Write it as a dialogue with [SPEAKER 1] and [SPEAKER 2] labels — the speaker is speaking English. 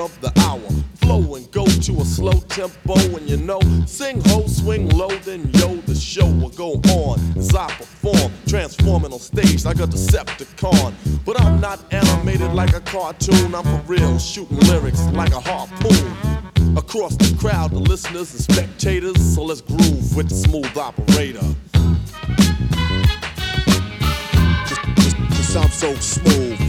[SPEAKER 1] of the hour. Flow and go to a slow tempo, and you know, sing ho, swing low, then yo, the show will go on as I perform, transforming on stage like a Decepticon. But I'm not animated like a cartoon, I'm for real, shooting lyrics like a harpoon. Across the crowd, the listeners and spectators, so let's groove with the smooth operator. Just I'm so smooth.